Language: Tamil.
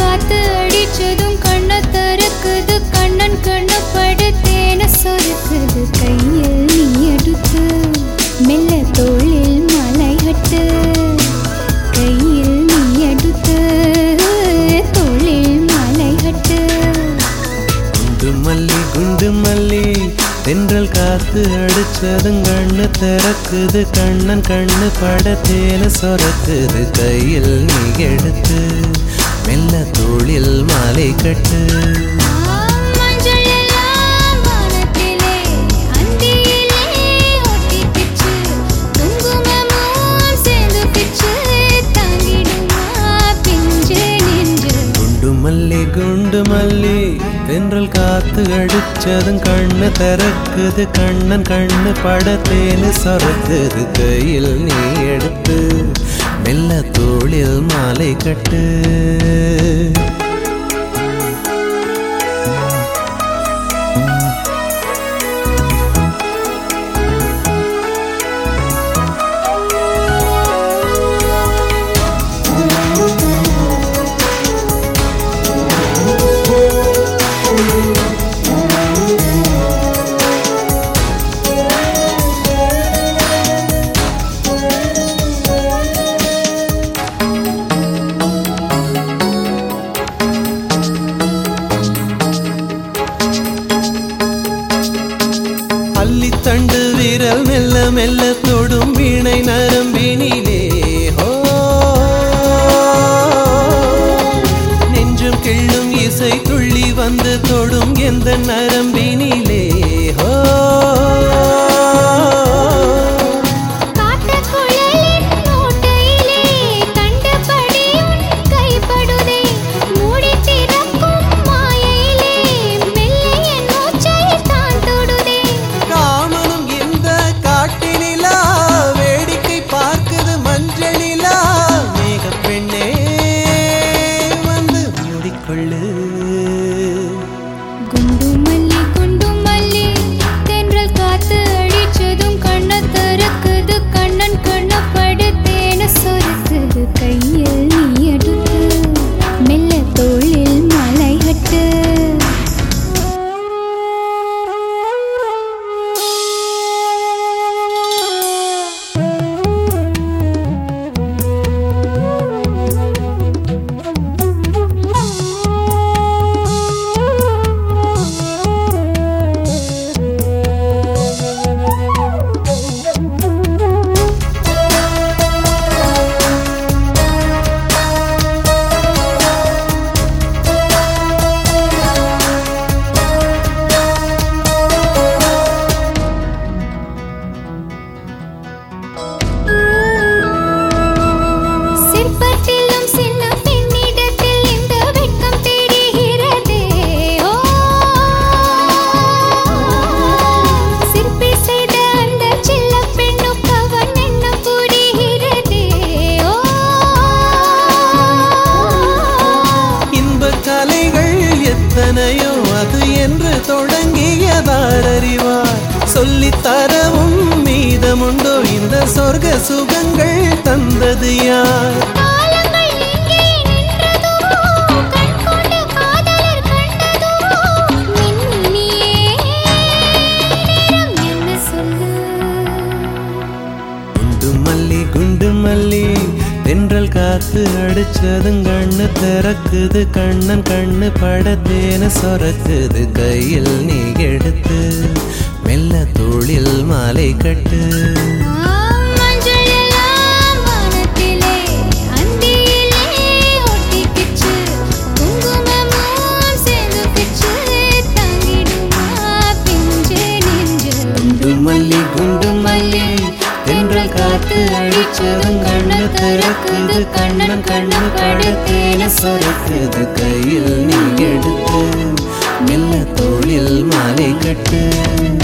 காத்து அடிச்சதும் கண்ண திறக்குது கண்ணன் கண்ணு படுத்தேன சொருக்குது கையில் நீ எடுத்து மெல்ல தோளில் மலை கட்டு கையில் நீ எடுத்து தோளில் மலை கட்டு குண்டு மல்லி தென்றல் காத்து அடிச்சதும் கண்ணு திறக்குது கண்ணன் கண்ணு படத்தேன சொரக்குது கையில் நீ எடுத்து மெல்ல தோளில் மாலை கட்டு குண்டு மல்லி தென்றல் காத்து அடிச்சதும் கண்ணு திறக்குது கண்ணன் கண்ணு படத்தேனு சொரக்குது கையில் நீ எடுத்து மெல்ல தோளில் மாலை கட்டு தண்டு விரல் மெல்ல மெல்ல தொடும் வீணை நரம்பினிலே நெஞ்சும் கிள்ளும் இசை துள்ளி வந்து தொடும் எந்த நரம்பினிலே குண்டு மல்லி தென்றல் காத்து அடிச்சதும் கண்ண திறக்குது கண்ணன் கண்ண படுத்தேன சொருக்குது கையில் நீ எடுத்து மெல்ல தோளில் மலை கட்டு எத்தனையோ அது என்று தொடங்கியதார் அறிவார் சொல்லித் தரவும் மீதமுண்டோ இந்த சொர்க்க சுகங்கள் தந்தது யார் குண்டு மல்லி தென்றல் காத்து அடிச்சதும் கண்ணு திறக்குது கண்ணன் கண்ணு படத்தேன சொரக்குது கையில் நீ எடுத்து மெல்ல தோளில் மாலை கட்டு குண்டு மல்லி தென்றல் காத்து அடிச்சதும் கண்ணு திறக்குது கண்ணன் கண்ணு படுத்தேன சொரக்குது கையில் நீ எடுத்து மெல்ல தோளில் மாலை கட்டு